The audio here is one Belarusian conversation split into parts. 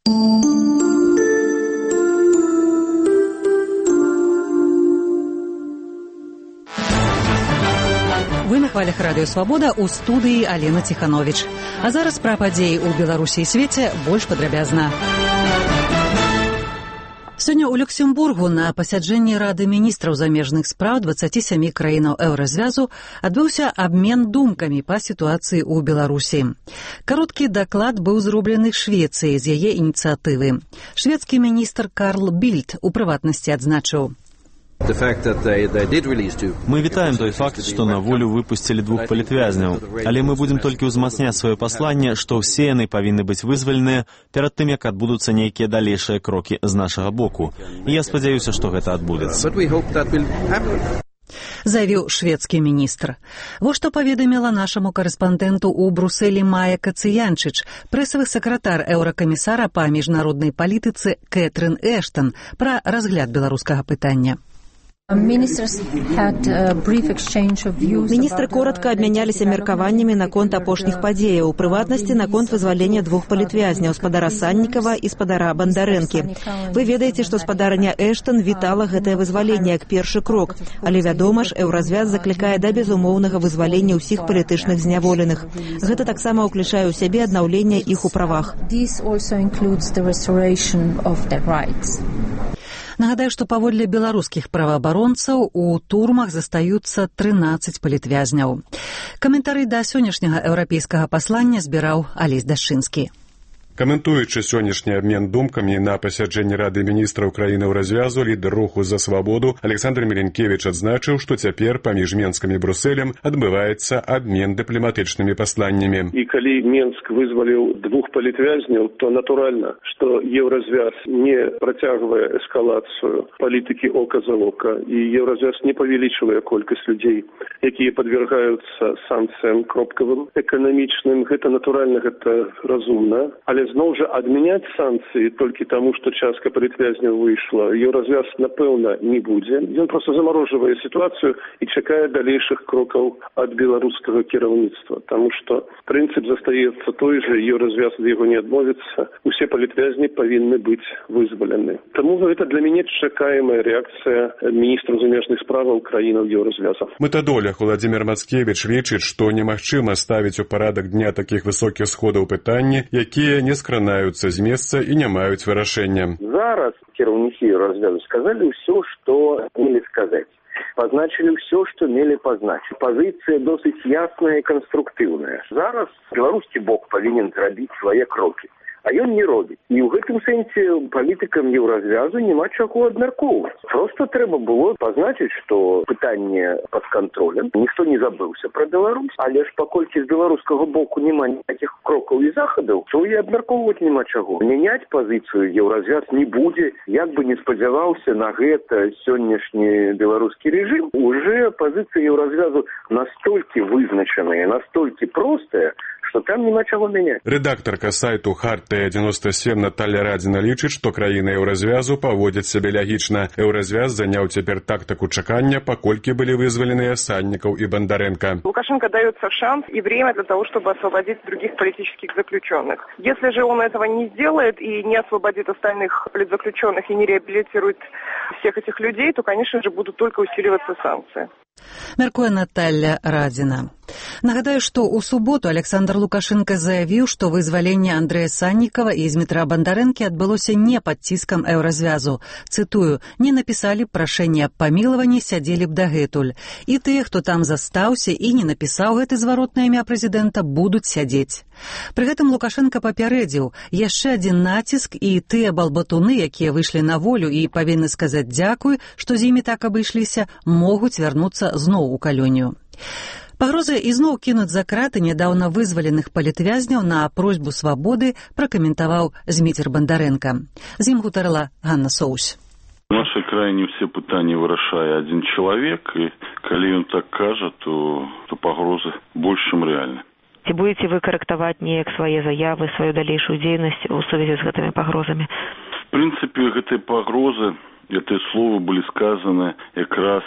Вы на хвалях радыё «Свабода», у студыі Алена Ціхановіч. А зараз пра падзеі ў Беларусі і свеце больш падрабязна. Сёння ў Люксембургу на пасяджэнні Рады міністраў замежных спраў 27 краінаў еўразвязу адбыўся абмен думкамі па сітуацыі ў Беларусі. Кароткі даклад быў зроблены Швецыяй з яе ініцыятывы. Шведскі міністр Карл Більд у прыватнасці адзначыў: Мы вітаем той факт, што на волю выпусцілі двух палітвязняў, але мы будзем толькі ўзмацняць сваё пасланне, што ўсе яны павінны быць вызваленыя перад тым, як адбудуцца нейкія далейшыя крокі з нашага боку. І я спадзяюся, што гэта адбудзецца. Заявіў шведскі міністр. Вось што паведаміла нашаму карэспандэнту ў Брусэлі Майя Кацыянчыч, прэсавы сакратар еўракамісара па міжнароднай палітыцы Кэтрын Эштон пра разгляд беларускага пытання. Міністры коротка абмяняліся меркаваннямі наконт апошніх падзеяў, у прыватнасці наконт вызвалення двух палітвязняў, спадара Саннікава і спадара Бандарэнкі. Вы ведаеце, што спадарня Эштон вітала гэтае вызваленне як першы крок, але, вядома ж, еўразвяз заклікае да безумоўнага вызвалення ўсіх палітычных зняволеных. Гэта таксама ўключае ў сябе аднаўленне іх у правах. Нагадаю, што паводле беларускіх праваабаронцаў у турмах застаюцца 13 палітвязняў. Каментары да сённяшняга еўрапейскага паслання збіраў Алесь Дашчынскі. Каментуючы сённяшні абмен думкамі на пасяджэнні Рады міністраў краінаў развязу, лідар руху «За свабоду» Александр Міленкевіч адзначыў, што цяпер паміж Менскам і Брусэлем адбываецца абмен дыпламатычнымі пасланнямі. І калі Менск вызваліў двух палітвязняў, то натуральна, што еўразвяз не працягвае эскалацыю палітыкі ока за ока, і еўразвяз не павялічвае колькасць людзей, якія падвяргаюцца санкцыям кропкавым, эканамічным. Гэта натуральна, гэта разумна. Але зноў жа адмяняць санкцыі толькі таму, што частка палітвязняў выйшла, еўразвяз, напэўна, не будзе. Ён проста замарожвае сітуацыю і чакае далейшых крокаў ад беларускага кіраўніцтва, таму што прынцып застаецца той жа, еўразвяз ад яго не адмовіцца, усе палітвязні павінны быць вызвалены. Таму гэта для мяне чакаемая рэакцыя міністраў замежных справаў краінаў еўразвяза. Мэтадолог Владзімір Мацкевіч лічыць, што немагчыма ставіць у парадак дня такіх высокіх сходаў пытанні, якія не скранаюцца з месца і не маюць вырашэння. Зараз кіраўнікі еўразвязу сказалі ўсё, што мелі сказаць. Пазначылі ўсё, што мелі пазначыць. Пазіцыя досыць ясная і канструктыўная. Зараз беларускі бок павінен зрабіць свае крокі. А ён не робіць. І ў гэтым сэнсе палітыкам еўразвязу няма чаго абмяркоўваць. Проста трэба было пазначыць, што пытанне пад кантролем. Ніхто не забыўся пра Беларусь, але ж паколькі з беларускага боку няма ніякіх крокаў і захадаў, то і абмяркоўваць няма чаго. Мяняць пазіцыю еўразвяз не будзе. Як бы не спадзяваўся на гэта сённяшні беларускі рэжым, уже пазіцыя еўразвязу настолькі вызначаная, настолькі простая, што там няма чаго мяняць. Рэдактарка сайту «Хартыя-97» Наталля Радзіна лічыць, што краіны еўразвязу паводзяць сябе лягічна. Еўразвяз заняў цяпер тактыку чакання, паколькі былі вызваленыя Саннікаў і Бандарэнка. Лукашенко дается шанс и время для того, чтобы освободить других политических заключенных. Если же он этого не сделает и не освободит остальных политзаключенных и не реабилитирует всех этих людей, то, конечно же, будут только усиливаться санкции. Мяркуе Наталля Радзіна. Нагадаю, што ў суботу Александр Лукашенко заявіў, што вызваленне Андрэя Саннікава і Змітра Бандарэнкі адбылося не пад ціскам еўразвязу. Цытую: «Не напісалі прашэнне аб памілаванні, сядзелі б дагэтуль. І тыя, хто там застаўся і не напісаў гэты зваротнае імя прэзідэнта, будуць сядзець». Пры гэтым Лукашенко папярэдзіў: яшчэ адзін націск, і тыя балбатуны, якія выйшлі на волю і павінны сказаць дзякуй, што з імі так абышліся, могуць вярнуцца зноў у калонію. Пагрозы ізноў кінуць за краты нядаўна вызваленых палітвязняў на просьбу свабоды пракаментаваў Зміцер Бандарэнка. З ім гутарыла Ганна Соусь. В нашай краіне ўсе пытанні вырашае адзін чалавек, і калі ён так кажа, то пагрозы больш, чым рэальна. Ці будете вы карэктаваць неяк свае заявы, сваю далейшую дзейнасць у сувязі з гэтымі пагрозамі? В прынцыпе, гэтыя пагрозы, гэтыя словы былі сказаны якраз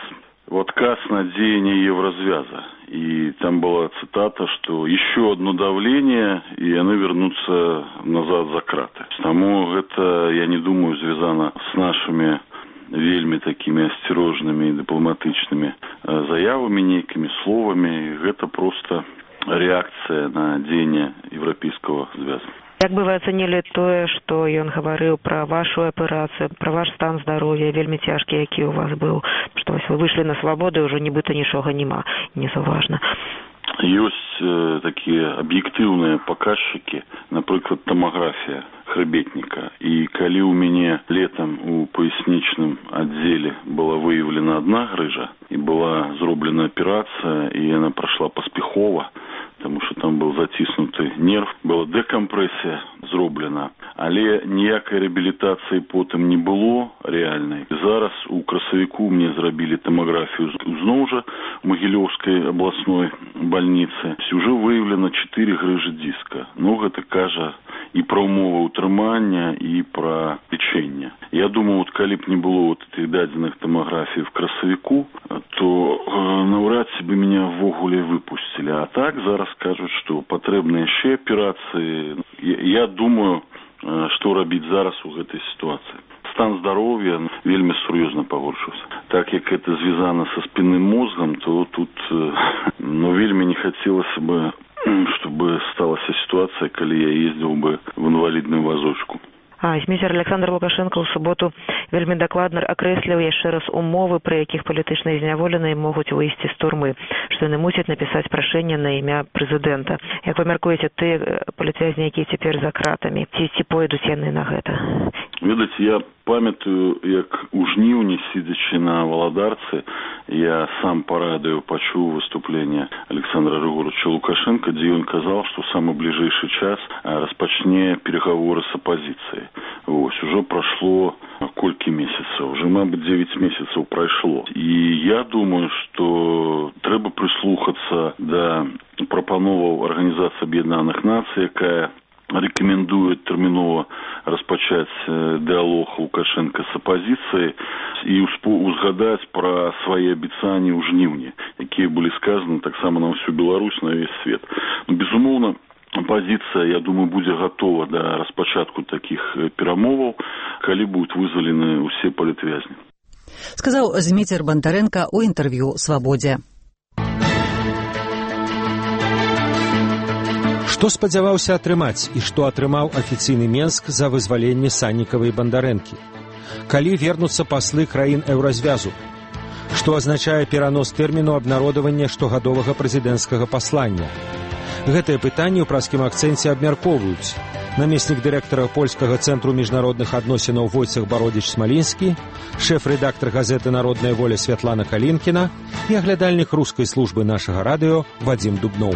в отказ на деяние Евразвяза. И там была цитата, что еще одно давление, и они вернутся назад за краты. Тому это, я не думаю, звязано с нашими вельми такими осторожными и дипломатичными заявами, некими словами. Это просто реакция на дзеянне Европейского звяза. Як бы вы ацэнілі тое, што ён гаварыў пра вашу аперацыю, пра ваш стан здароўя, вельмі цяжкі, які ў вас быў, што вось вы выйшлі на свабоду, і ўжо нібыта нічога няма, незаўважна. Ёсць такія аб'ектыўныя паказчыкі, напрыклад, томографія хребетника. І калі ў мяне летом у поясничном отделе была выявлена одна грыжа, и была зроблена операция, и она прошла поспехова, потому что там был затиснутый нерв, была декомпрессия зроблена, але ніякай реабилитации потом не было реальной. Зараз у красавіку мне зрабілі томографию зноў жа Могилевской областной больницы. Уже выявлено 4 грыжи диска. Ну, гэта кажа и про умовы утрымання, и про лечение. Я думаю, вот калі б не было вот этих дадзеных томографий в красавіку, то навряд ці бы меня ввогуле выпустили. А так зараз кажут, что потребны яшчэ операции. Я думаю, что рабіць зараз у гэтай ситуации. Стан здароўя вельмі сур'ёзна пагоршыўся. Так як это звязано со спинным мозгом, то тут вельмі не хотелось бы, чтобы сталася ситуация, калі я ездил бы в инвалидную вазочку. Зміцер Александр Лукашенко ў суботу вельмі дакладна акрэсліў яшчэ раз умовы, пры якіх палітычныя зняволеныя могуць выйсці з турмы, што яны мусяць напісаць прашэнне на імя прэзідэнта. Як вы мяркуеце, тыя палітвязні, якія цяпер за кратамі, ці пойдуць яны на гэта? Ведаце, я памятаю, як у жніўні, сидячи на Валадарцы, я сам по радио пачуў выступление Александра Григорьевича Лукашенко, где он сказал, что в самый ближайший час распачне переговоры с оппозицией. Ось, уже прошло колькі месяцев, уже, мабуть, 9 месяцев прошло. И я думаю, что трэба прислухаться до прапановаў Организации Объединенных Наций, якая рекомендует терминова распачаць диалог Лукашенко с оппозицией и узгадать про свои обещания ў жніўні, якія были сказаны так само на всю Беларусь, на весь свет. Но, безумовно, оппозиция, я думаю, будет готова до распачатку таких перамоваў, калі будут вызвалены усе палітвязні. Сказал Зміцер Бандаренко у интервью «Свободе». Што спадзяваўся атрымаць і што атрымаў афіцыйны Менск за вызваленне Саннікава і Бандарэнкі? Калі вернуцца паслы краін еўразвязу? Што азначае перанос тэрміну абнародавання штогадовага прэзідэнцкага паслання? Гэтыя пытанні ў праскім акцэнце абмяркоўваюць намеснік дырэктара польскага цэнтру міжнародных адносінаў Войцах Бародзіч-Смалінскі, шэф-рэдактар газеты «Народная воля» Святлана Калінкіна і аглядальнік рускай службы нашага радыё Вадзім Дубноў.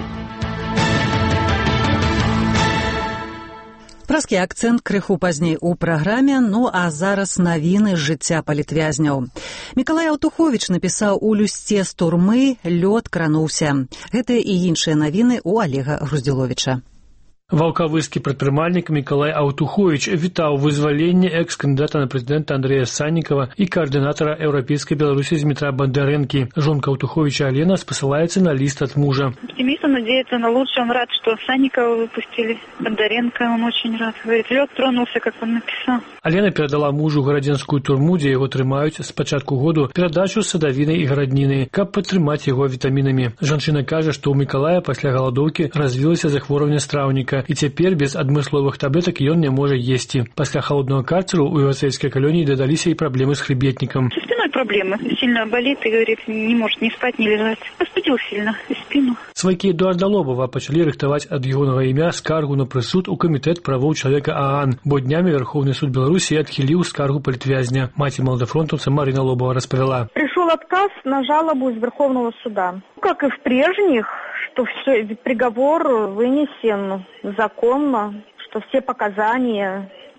Праскі акцэнт крыху пазней у праграме, ну а зараз навіны з жыцця палітвязняў. Мікалай Аўтуховіч напісаў у люсце з турмы «Лёд крануўся». Гэтыя і іншыя навіны ў Олега Груздзіловіча. Ваўкавыскі прадпрымальнік Мікалай Аўтуховіч вітаў вызваленне экс-кандыдата на прэзідэнта Андрэя Саннікава і каардынатара Еўрапейскай Беларусі Дмітра Бандарэнкі. Жонка Аўтуховича Алена спасылаецца на лист от мужа. Оптимист, он надеется на лучшее. Он рад, что Санникова выпустили. Бондаренко он очень рад. Говорит, лед тронулся, как он написал. Алена перадала мужу гарадзенскую турму, дзе яго трымаюць з пачатку году, перадачу садавіны і гарадніны, каб падтрымаць яго вітамінамі. Жанчына кажа, што ў Мікалая пасля галадоўкі развілася захворванне страўніка, і цяпер без адмысловых таблетак ён не можа есці. Пасля халоднага карцеру у івацэйскай калоніі дадаліся і праблемы з хребетнікам. Со спиной проблемы. Сильно болит и, говорит, не может ни спать, ни лежать. Остудил сильно и спину. Свайкі Эдуарда Лобова пачалі рыхтаваць ад ягонага імя скаргу на прысуд у Камітэт правоў чалавека ААН, бо днямі Верховны суд Беларусі адхіліў скаргу палітвязня. Маці маладафронтаўца Марина Лобова распавяла. Пришел отказ на жалобу из Верховного суда. Как и в прежних, что все, приговор вынесен законно, что все показания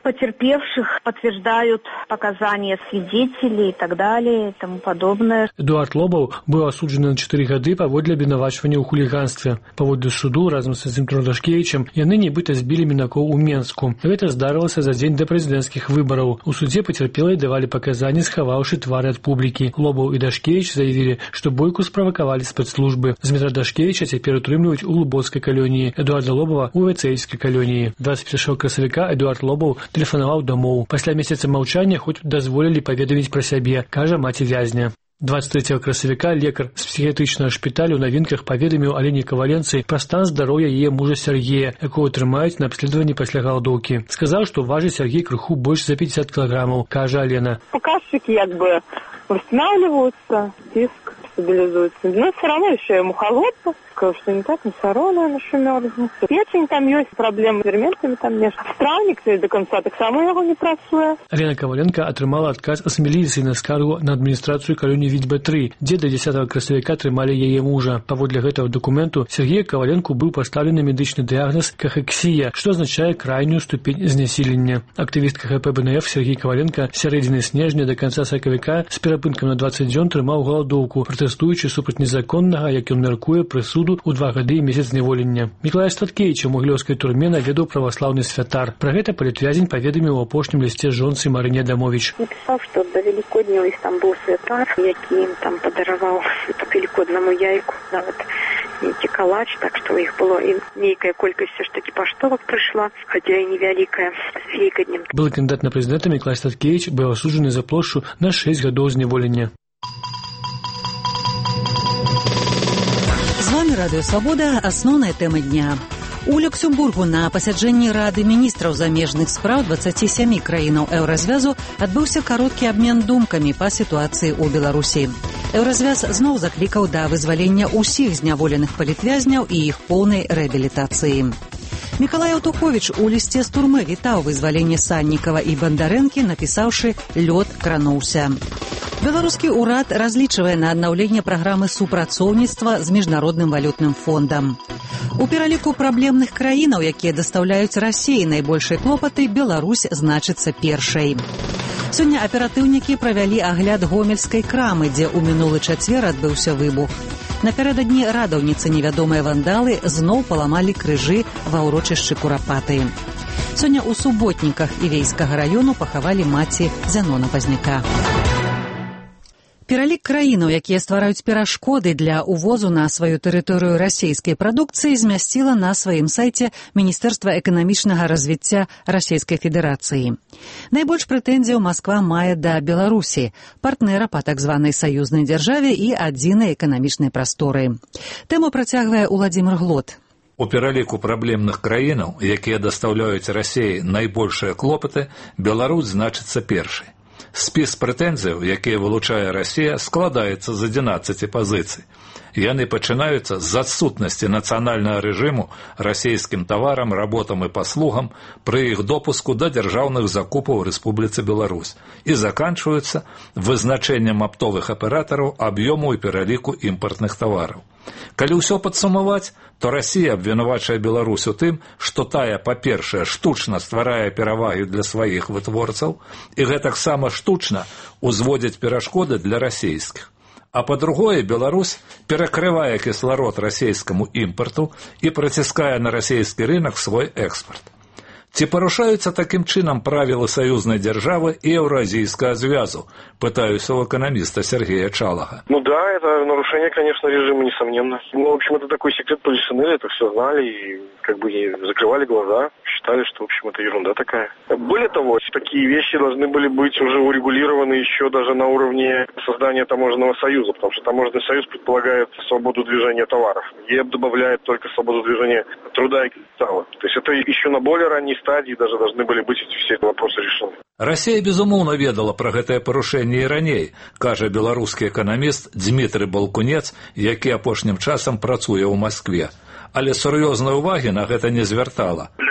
потерпевших подтверждают показания свидетелей и так далее и тому подобное. Эдуард Лобаў быў асуджаны на 4 гады паводле абвінавачвання ў хуліганстве. Паводле суду разам са Дзмітром Дашкевічам яны нібыта збілі мінакоў у Менску. Гэта здарылася за дзень да прэзідэнцкіх выбараў. У судзе пацярпелыя давалі паказанні, схаваўшы твары ад публікі. Лобаў і Дашкевіч заявілі, што бойку справакавалі спецслужбы. Дзмітра Дашкевіча цяпер утрымліваюць у Лубоцкай калоніі, Эдуарда Лобава у Вайцэйскай калоніі. 21 красавіка Эдуард Лобаў тэлефанаваў дамоў. Пасля месяца маўчання хоць дазволілі паведаміць пра сябе, кажа маці вязня. 23 красавіка лекар з псіхіятрычнага шпіталю ў навінках паведаміў Алене Каваленцы пра стан здароўя яе мужа Сергея, якого трымаюць на абследаванні пасля галадоўкі. Сказаў, што важыць Сергей крыху больш за 50 кілаграмаў, кажа Алена. Показчики восстанавливаются, диск стабилизуется. Но все равно еще ему холодно. Что не так, носорог, наверное, еще мерзнет. Печень там есть, проблемы с ферментами там нет. Стравник до конца так само его не працуе. Алена Коваленко атрымала адказ з міліцыі на скаргу на адміністрацыю калоніі Вітьба-3, дзе да 10 красавіка трымалі яе мужа. Паводле гэтага дакументу Сергею Коваленку быў пастаўлены медычны дыягназ кахексія, што азначае крайнюю ступень знесілення. Актывістка ХП БНФ Сергей Коваленко з сярэдзіны снежня да канца сакавіка з перапынкам на 20 дзён трымаў галадоўку, пратэстуючы супраць незаконнага, як ён мяркуе, прысуду у 2 гады і месяц зняволення. Мікалай Статкевіч у Могілёўскай турме наведаў праваслаўны святар. Пра гэта палітвязень паведаміў у апошнім лісце жонцы Марыне Адамович. Напісаў, што да Велікодня іх там быў святар, які ім там падараваў па велікоднаму яйку, нават нейкі калач, так што іх было і нейкая колькасць все ж такі паштовак прыйшла, хаця і невялікая з Велікаднем. Былы кандыдат на прэзідэнта Мікалай Статкевіч быў асуджаны за плошчу на 6 гадоў зняволення. З вами Радыё Свабода. Асноўная тэма дня. У Люксембургу на пасяджэнні Рады міністраў замежных спраў 27 краінаў Еўразвязу адбыўся кароткі абмен думкамі па сітуацыі ў Беларусі. Еўразвяз зноў заклікаў да вызвалення ўсіх зняволеных палітвязняў і іх поўнай рэабілітацыі. Мікалай Аўтуховіч у лісце з турмы вітаў вызваленне Саннікава і Бандарэнкі, напісаўшы «Лёд крануўся». Беларускі ўрад разлічвае на аднаўленне праграмы супрацоўніцтва з Міжнародным валютным фондам. У пераліку праблемных краінаў, якія дастаўляюць Расіі найбольшай клопаты, Беларусь значыцца першай. Сёння аператыўнікі правялі агляд гомельскай крамы, дзе ў мінулы чацвер адбыўся выбух. Напярэдадні радаўніцы невядомыя вандалы зноў паламалі крыжы ва ўрочышчы Курапаты. Сёння ў Суботніках Івейскага раёну пахавалі маці Зянона Пазняка. Пералік краінаў, якія ствараюць перашкоды для ўвозу на сваю тэрыторыю расійскай прадукцыі, змясціла на сваім сайце Міністэрства эканамічнага развіцця Расійскай Федэрацыі. Найбольш прэтэнзіяў Масква мае да Беларусі, партнера па так званай саюзнай дзяржаве і адзінай эканамічнай прасторы. Тэму працягвае Уладзімир Глот. У пераліку праблемных краінаў, якія дастаўляюць Расіі найбольшыя клопаты, Беларусь значыцца першай. Спіс прэтэнзіяў, якія вылучае Расія, складаецца з 11 пазіцый. Яны пачынаюцца з адсутнасці нацыянальнага рэжыму расійскім таварам, работам і паслугам пры іх допуску да дзяржаўных закупаў у Рэспубліцы Беларусь і заканчваюцца вызначэннем аптовых аператараў аб'ёму і пераліку імпартных тавараў. Калі ўсё падсумаваць, то Расія абвінавачвае Беларусь у тым, што тая, па-першае, штучна стварае перавагі для сваіх вытворцаў і гэтаксама штучна узводзіць перашкоды для расійскіх. А па-другое, Беларусь перакрывае кісларод расійскаму імпарту і праціскае на расійскі рынак свой экспарт. Ці парушаюцца такім чынам правілы саюзнай дзяржавы і Еўразійскага звязу? Пытаюся у экономиста Сергея Чалага. Ну да, это нарушение, конечно, режима, несомненно. Ну, в общем, это такой секрет полишинеля, это все знали и как бы закрывали глаза, считали, что, в общем, это ерунда такая. Более того, такие вещи должны были быть уже урегулированы еще даже на уровне создания таможенного союза, потому что таможенный союз предполагает свободу движения товаров. ЕЭП добавляет только свободу движения труда и капитала. То есть это еще на более ранней стадии даже должны были быть эти все вопросы решены. Расія, безумоўна, ведала пра гэтае парушэнне і раней, кажа беларускі эканаміст Дзмітрый Балкунец, які апошнім часам працуе ў Маскве. Але сур'ёзнай увагі на гэта не звяртала. Для российской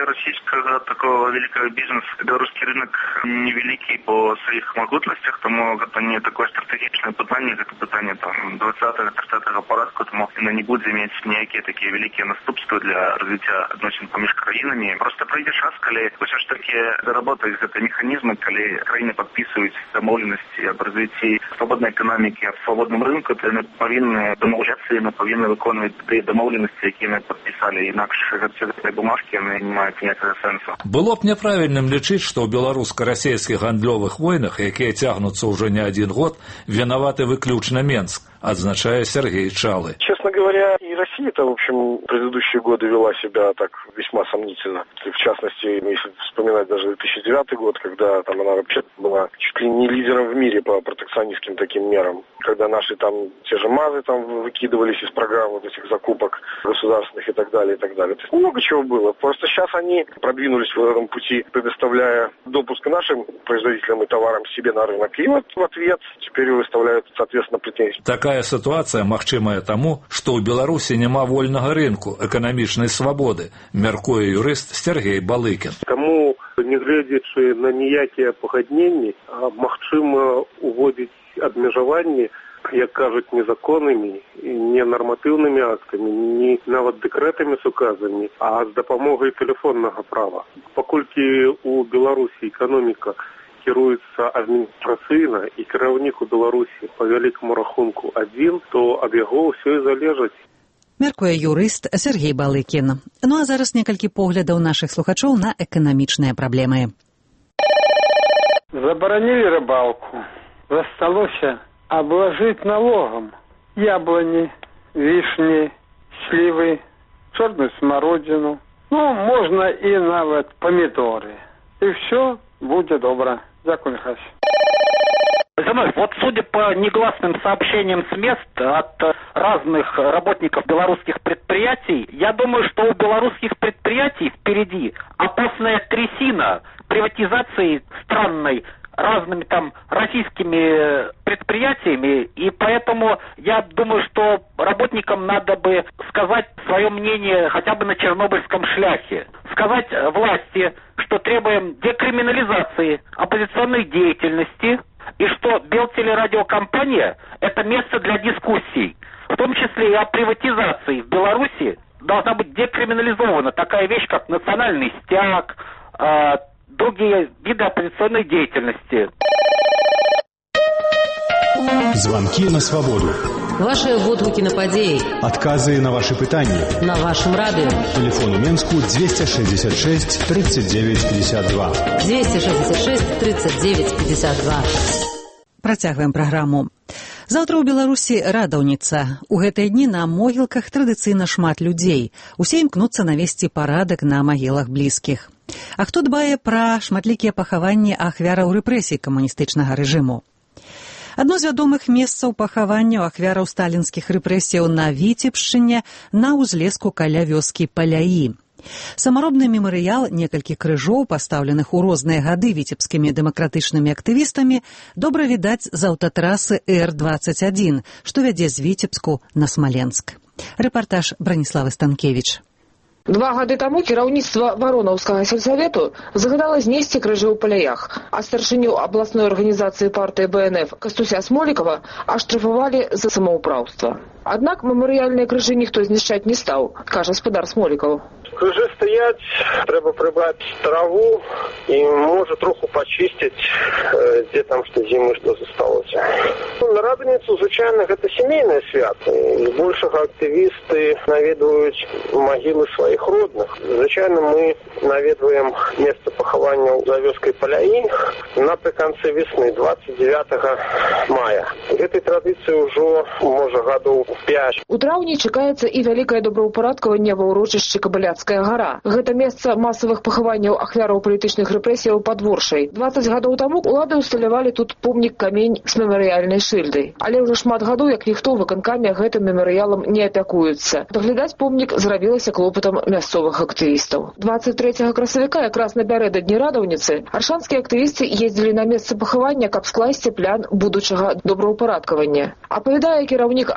белорусского такого великого бизнеса. Белорусский рынок невеликий по своих могутностях, тому это не такое стратегичное питание, как питание там 20-30 порядку, тому оно не будет иметь никакие такие великие наступства для развития отношений поміж країнами. Просто пройде час, коли хоча ж таки заработают эти механизмы, коли країни підписують домовленості об развитии свободной экономики, об свободном рынку, то они повинны домовляться, они повинны виконувати ті домовленості, які ми підписали. Інакше всі ці бумажки не мають ніякого сенсу. Было б няправільным лічыць, што ў беларуска-расійскіх гандлёвых войнах, якія цягнуцца ўжо не один год, вінаваты выключна Менск, адзначае Сергей Чалы. Честно говоря, и Россия-то, в общем, предыдущие годы вела себя так весьма сомнительно. В частности, если вспоминать даже 2009 год, когда там она вообще была чуть ли не лидером в мире по протекционистским таким мерам. Когда наши там, те же МАЗы там выкидывались из программ вот этих закупок государственных и так далее, и так далее. То есть много чего было. Просто сейчас они продвинулись в этом пути, предоставляя допуск нашим производителям и товарам себе на рынок. И вот в ответ теперь выставляют, соответственно, претензии. Такая ситуация магчымая таму, што ў Беларусі няма вольнага рынку, эканамічнай свабоды, мяркуе юрыст Сергей Балыкін. Таму, нягледзячы на ніякія пагадненні, магчыма уводзіць абмежаванні, як кажуць, не законамі, не нарматыўнымі актамі, не нават дэкрэтамі з указамі, а з дапамогай тэлефоннага права. Паколькі у Беларусі эканоміка кіруецца адміністрацыйна і кіраўнік у Беларусі па вялікаму рахунку адзін, то ад яго ўсё і залежыць. Мяркуе юрыст Сергей Балыкін. Ну а зараз некалькі поглядаў нашых слухачоў на эканамічныя праблемы. Забаранілі рыбалку. Засталося обложить налогом яблони, вишни, сливы, черную смородину. Ну, можно и нават помидоры. И все будет добро. Дякую, Михаил. Вот судя по негласным сообщениям с мест от разных работников белорусских предприятий, я думаю, что у белорусских предприятий впереди опасная трясина приватизации странной разными там российскими предприятиями, и поэтому я думаю, что работникам надо бы сказать свое мнение хотя бы на чернобыльском шляхе. Сказать власти, что требуем декриминализации оппозиционной деятельности, и что Белтелерадиокомпания – это место для дискуссий, в том числе и о приватизации в Беларуси должна быть декриминализована такая вещь, как национальный стяг, другие виды оппозиционной деятельности. Звонки на свободу. Ваши водгуки на подеи. Отказы на ваши пытания. На вашем радио. Телефон у Менску 266 39 52. 266 39 52. Працягваем праграму. Заўтра ў Беларусі радаўніца. У гэтыя дні на могілках традыцыйна шмат людзей. Усе імкнуцца навесці парадак на магілах блізкіх. А хто дбае пра шматлікія пахаванні ахвяраў рэпрэсій камуністычнага рэжыму? Адно з вядомых месцаў пахаванняў ахвяраў сталінскіх рэпрэсіяў на Віцебшчыне на ўзлеску каля вёскі Паляі. Самаробны мемарыял некалькіх крыжоў, пастаўленых у розныя гады віцебскімі дэмакратычнымі актывістамі, добра відаць з аўтатрасы Р-21, што вядзе з Віцебску на Смаленск. Рэпартаж Браніславы Станкевіч. 2 гады таму кіраўніцтва Варонаўскага сельсавету загадала знесці крыжы ў Паляях, а старшыню абласной арганізацыі партыі БНФ Кастуся Смолікава аштрафавалі за самаўпраўства. Аднак мемарыяльныя крыжы ніхто знішчаць не стаў, кажа спадар Смолікаў. Крыжы стаять, трэба прыбраць траву і можа троху пачысціць, дзе там што зімы што засталося. На радыніцу, звычайна, гэта сямейнае свята. Збольшага актывісты наведваюць магілы сваіх родных. Звычайна мы наведваем месца пахавання за вёскай Паляі напрыканцы весны, 29 мая. Гэтай традыцыі ўжо, можа, гадоў 5. У траўні чакаецца і вялікае добраўпарадкаванне ва ўрочышчы Кабыляцкая гара. Гэта месца масавых пахаванняў ахвяраў палітычных рэпрэсіяў пад Воршай. 20 гадоў таму ўлады ўсталявалі тут помнік-камень з мемарыяльнай шыльдай. Але ўжо шмат гадоў, як ніхто ў выканкаме гэтым мемарыялам не апякуюцца. Даглядаць помнік зрабілася клопатам мясцовых актывістаў. 23 красавіка, якраз напярэдадні радаўніцы, аршанскія актывісты ездзілі на месца пахавання, каб скласці план будучага добраўпарадкавання. Апавядае кіраўнік аршанскай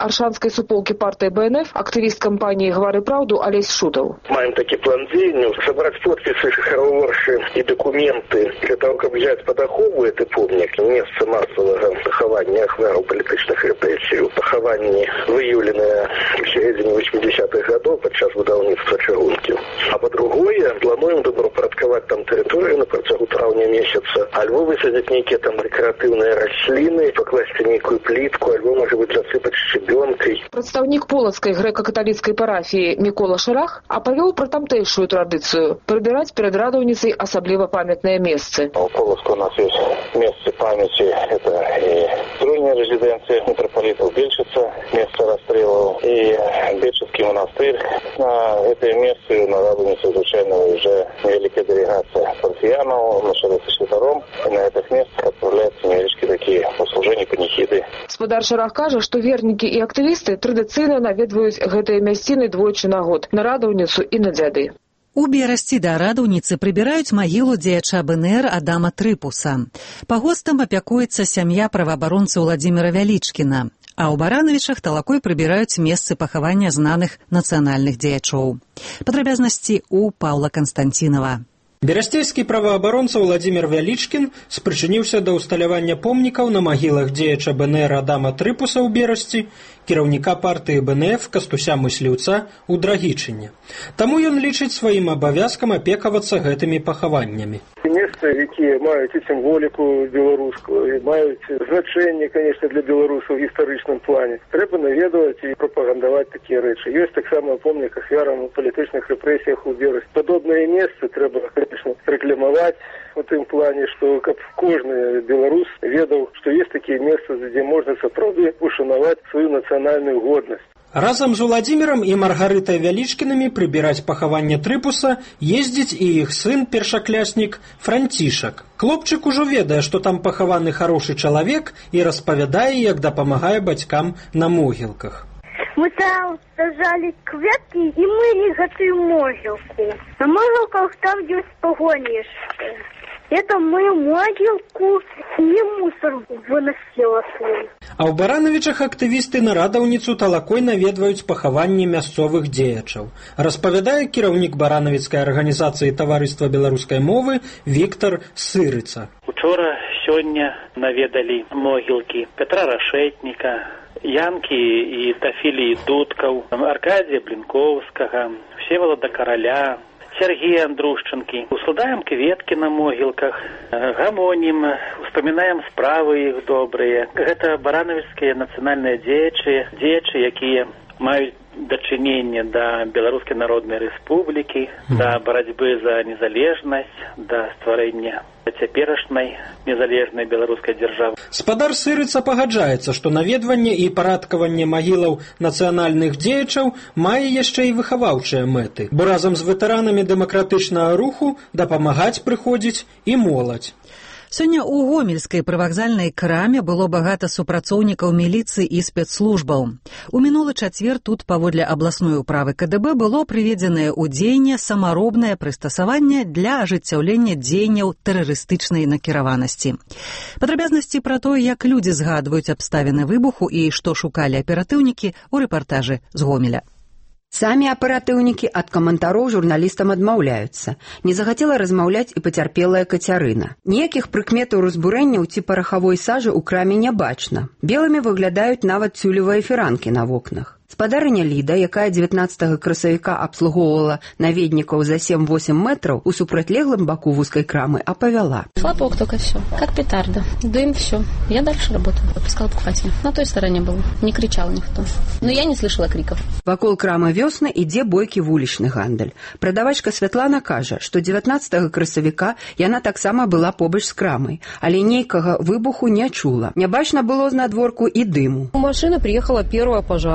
грамадскай суполкі партыі БНФ, актывіст кампаніі «Гавары праўду» Алесь Шутаў. Маем такі план дзеянняў, собрать подписи, хараворши и документы для того, как взять под охову этот помник, место массового похования ахвяров политических репрессий, похование выявленное в середине 80-х годов подчас будаўніцтва чыгункі. А по-другое, плануем добропорядковать там территорию на протягу травня месяца, альбо высадить некие там декоративные рослины, покласть некую плитку, альбо, может быть, засыпать щебенкой. Прадстаўнік полацкай грэка-каталіцкай парафіі Мікола Шырах апавёў пра тамтэйшую традыцыю прыбіраць перад радаўніцай асабліва памятныя месцы. У Полоцка у нас есть место памяти, это и тройная резиденция митрополитов Бельшица, место расстрелов, и Бельшицкий монастырь. На это место на радовнице звучайно уже великая делегация парфиянов, на шаре со святаром, и на этих местах отправляются невеличкие такие послужения, панихиды. Спадар Шырах кажа, што вернікі і актывісты традыцыйна наведваюць гэтыя мясціны двойчы на год, на радаўніцу і на дзяды. У Берасці да радаўніцы прыбіраюць магілу дзеяча БНР Адама Трыпуса. Па гостам апякуецца сям'я праваабаронцы Владзіміра Вялічкіна, а ў Баранавічах талакой прыбіраюць месцы пахавання знаных нацыянальных дзеячоў. Падрабязнасці ў Паўла Канстантінова. Берасцейскі праваабаронца Владзімір Вялічкін спрычыніўся да ўсталявання помнікаў на магілах дзеяча БНР Адама Трыпуса ў Берасці, кіраўніка партыі БНФ Кастуся Мысліўца ў Драгічыне. Таму ён лічыць сваім абавязкам апекавацца гэтымі пахаваннямі. Месцы, якія маюць і сімволіку беларускую, і маюць значэнне, конечно, для беларусаў в гістарычным плане. Трэба наведваць і прапагандаваць такія рэчы. Ёсць таксама помнік ахвярам у палітычных рэпрэсіях у Берасці. Падобныя месцы трэба, конечно, рэкламаваць у тым плане, што каб кожны беларус ведаў, што ёсць такія месцы, дзе можна сапраўды ушанаваць сваю нацыянальную годнасць. Разам з Владзімірам і Маргарытай Вялічкінамі прыбіраць пахаванне Трыпуса ездзіць і іх сын, першакляснік Францішак. Хлопчык ужо ведае, што там пахаваны харошы чалавек і распавядае, як дапамагае бацькам на могілках. Мы там сажали кветки и мыли гэтую могилку. На могилках там есть погонишь. Это мою могилку не мусор выносила свой. А ў Баранавічах актывісты на радаўніцу талакой наведваюць пахаванні мясцовых дзеячаў. Распавядае кіраўнік баранавіцкай арганізацыі таварыства беларускай мовы Віктор Сырыца. Учора, сёння наведалі могілкі Петра Рашэтніка, Янкі і Тафілі Дудкаў, Аркадія Блінковскага, Всеволода Караля, Сергея Андрушченкі. Ускладаем кветкі на могілках, гамонім, успамінаем справы іх добрыя. Гэта баранавічскія нацыянальныя дзеячы, якія маюць дачыненне да Беларускай Народнай Рэспублікі, да барацьбы за незалежнасць, да стварэння цяперашняй незалежнай беларускай дзяржавы. Спадар Сырыца пагаджаецца, што наведванне і парадкаванне магілаў нацыянальных дзеячаў мае яшчэ і выхаваўчыя мэты, бо разам з ветэранамі дэмакратычнага руху дапамагаць прыходзіць і моладзь. Сёння ў гомельскай прывакзальнай краме было багата супрацоўнікаў міліцыі і спецслужбаў. У мінулы чацвер тут паводле абласной управы КДБ было прыведзенае ў дзеянне самаробнае прыстасаванне для ажыццяўлення дзеянняў тэрарыстычнай накіраванасці. Падрабязнасці пра тое, як людзі згадваюць абставіны выбуху і што шукалі аператыўнікі ў рэпартажы з Гомеля. Самі аператыўнікі ад каментароў журналістам адмаўляюцца. Не захацела размаўляць і пацярпелая Кацярына. Ніякіх прыкметаў разбурэнняў ці парахавой сажы ў краме не бачна. Белымі выглядаюць нават цюлевыя фіранкі на вокнах. Спадарыня Ліда, якая 19 красавіка абслугоўвала наведнікаў за 7-8 метраў, у супрацьлеглым баку вузкай крамы апавяла. Хлопок только все, как петарда. Дым, все. Я дальше работала, выпускала покупателя. На той стороне было. Не кричал никто. Но я не слышала криков. Вакол крамы вёсны ідзе бойкі вулічны гандаль. Прадавачка Святлана кажа, што 19 красавіка яна таксама была побач з крамай, але нейкага выбуху не чула. Нябачна было знадворку і дыму. Машина приехала первая пожарная.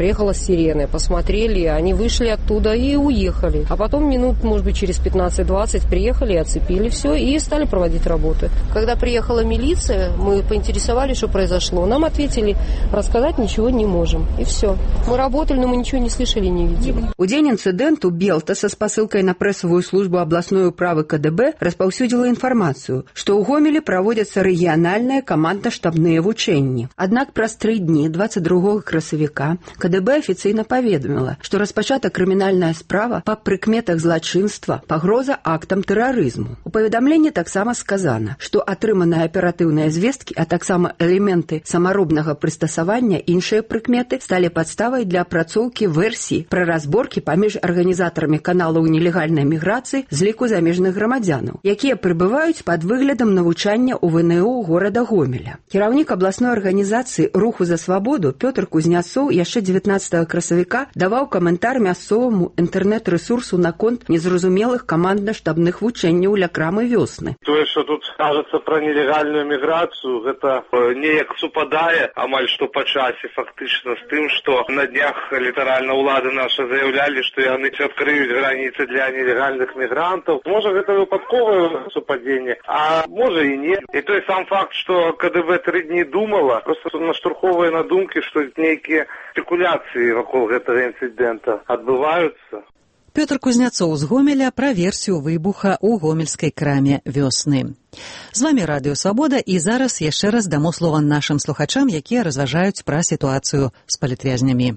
Приехала сирена, посмотрели, они вышли оттуда и уехали. А потом минут, может быть, через 15-20 приехали, оцепили все и стали проводить работы. Когда приехала милиция, мы поинтересовались, что произошло. Нам ответили, рассказать ничего не можем. И все. Мы работали, но мы ничего не слышали, не видели. У день инциденту Белта со спасылкой на прессовую службу областной управы КДБ распаўсюдзіла інфармацыю, што ў Гомелі праводзяцца рэгіянальныя камандна-штабныя вучэнні. Аднак праз 3 дні 22 красавіка КДБ афіцыйна паведаміла, што распачата крымінальная справа па прыкметах злачынства, пагроза актам тэрарызму. У паведамленні таксама сказана, што атрыманыя аператыўныя звесткі, а таксама элементы самаробнага прыстасавання, іншыя прыкметы сталі падставай для апрацоўкі версій пра разборкі паміж арганізатарамі каналаў нелегальнай міграцыі з ліку замежных грамадзянаў, якія прыбываюць пад выглядам навучання ў ВНУ горада Гомеля. Кіраўнік абласной арганізацыі «Руху за свабоду» Пётр Кузняцоў яшчэ 19 красавіка даваў каментар мясцоваму інтэрнэт-рэсурсу наконт незразумелых камандна-штабных вучэнняў ля крамы вёсны. Тое, што тут кажацца пра нелегальную міграцыю, гэта неяк супадае амаль што па часе фактычна з тым, што на днях літаральна ўлады нашы заяўлялі, што яны адкрыюць граніцы для нелегальных мігрантаў. Можа, гэта выпадковае супадзенне, а можа і не. І той сам факт, што КДБ 3 дні думала, проста наштурховае на думкі, што нейкія спекуляцыі вакол гэтага інцыдэнта адбываюцца. Пётр Кузняцоў з Гомеля пра версію выбуха ў гомельскай краме вёсны. З вамі Радыё Свабода, і зараз яшчэ раз дамо слова нашым слухачам, якія разважаюць пра сітуацыю з палітвязнямі.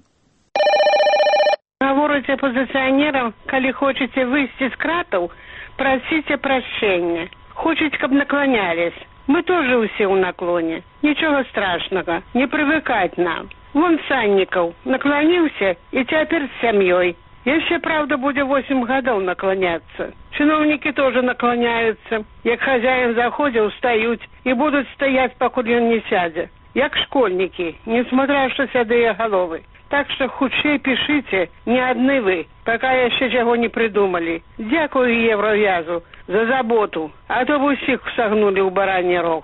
Гаворыць апозіцыянерам, калі хочаце выйсці з кратаў, прасіце прашчэння. Хочуць, каб наклонялись. Мы тоже ўсе ў наклоне. Нічога страшнага, не прывыкаць нам. Вон Саннікаў наклоніўся і цяпер з сям'ёй. Яшчэ, правда, будзе 8 гадоў наклоняцца. Чиновники тоже наклоняются. Як хозяин заходит, устают и будут стоять, покуда он не сядет. Як школьники, несмотря что седые головы. Так что хутчэй пишите, не одни вы, пока еще чего не придумали. Дякую Евровязу за заботу, а то бы всех согнули у бараний рог.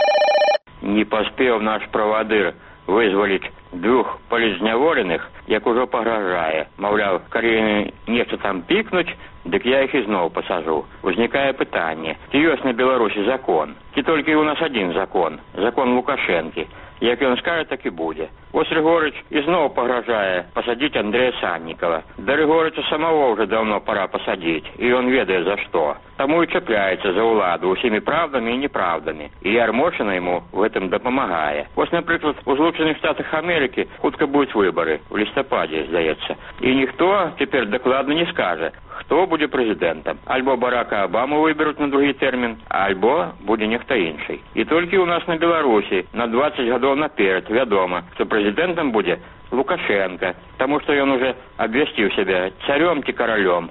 Не поспел наш правадыр вызволить 2 полізняволеных, як ужо пагражае. Маўляў, калі нешта там пікнуць, дык я іх ізноў пасажу. Узнікае пытанне, ці ёсць на Беларусі закон? Ці толькі ў нас адзін закон, закон Лукашэнкі. Як ён скажа, так і будзе. Вось Рыгорыч ізноў пагражае пасадзіць Андрэя Саннікава. Да Рыгорыча самого уже давно пора пасадзіць, і ён ведае за што. Таму і чапляецца за ўладу ўсімі правдамі і неправдамі. І Ярмошына яму в гэтым дапамагае. Вось, напрыклад, у Злучаных Штатах Амерыкі хутка будуць выбары, у лістападзе, здаецца. І ніхто цяпер дакладна не скажа, хто будзе прэзідэнтам. Альбо Барака Абаму выберуць на другі тэрмін, альбо будзе нехта іншый. І толькі ў нас на Беларусі на 20 гадоў наперад вядома, што прэзідэнтам будзе Лукашенко, таму што ён уже абвясціў сябе царём ці каралём.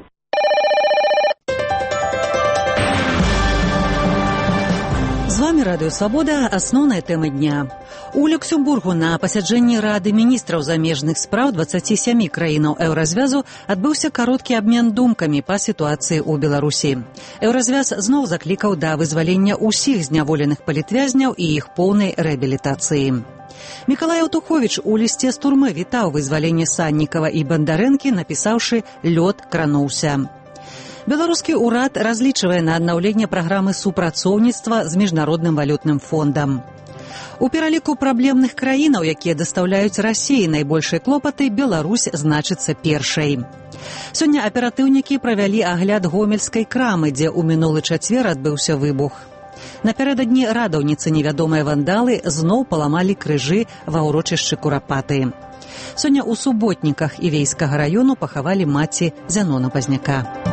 З вами Радыё Свабода, асноўная тэма дня. У Люксембургу на пасяджэнні Рады міністраў замежных спраў 27 краінаў Еўразвязу адбыўся кароткі абмен думкамі па сітуацыі ў Беларусі. Еўразвяз зноў заклікаў да вызвалення ўсіх зняволеных палітвязняў і іх поўнай рэабілітацыі. Мікалай Аўтуховіч у лісце з турмы вітаў вызваленне Саннікава і Бандарэнкі, напісаўшы «Лёд крануўся». Беларускі ўрад разлічвае на аднаўленне праграмы супрацоўніцтва з Міжнародным валютным фондам. У пераліку праблемных краінаў, якія дастаўляюць Расіі найбольшай клопаты, Беларусь значыцца першай. Сёння аператыўнікі правялі агляд гомельскай крамы, дзе ў мінулы чацвер адбыўся выбух. Напярэдадні радаўніцы невядомыя вандалы зноў паламалі крыжы ва ўрочышчы Курапаты. Сёння ў Суботніках Івейскага раёну пахавалі маці Зянона Пазняка.